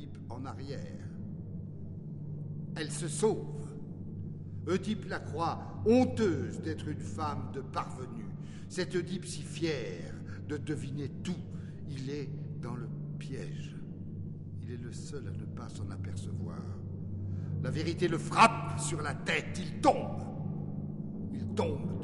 Oedipe en arrière. Elle se sauve. Oedipe la croit honteuse d'être une femme de parvenue. Cet Oedipe si fier de deviner tout, il est dans le piège. Il est le seul à ne pas s'en apercevoir. La vérité le frappe sur la tête. Il tombe. Il tombe